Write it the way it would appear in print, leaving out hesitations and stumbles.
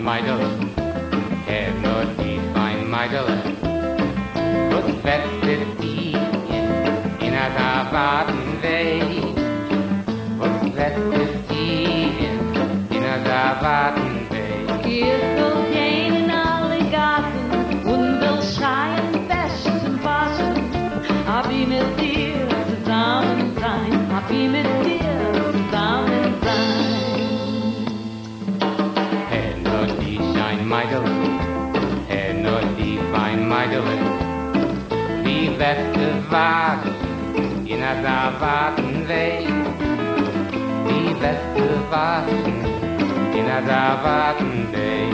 Meidele, heb nur die fein Meidele. Was wettet die in a da Wadenweg? Was wettet die in a da Wadenweg? Ihr will gehen in alle Garten und will schreien, festen, passen. Hab ich mit dir zusammen sein, hab ich mit dir zusammen sein. Nur die schein Meidele, nur die fein Meidele. Wie wette Waden in a da Wadenweg? Wie wette Waden in a da Wadenweg?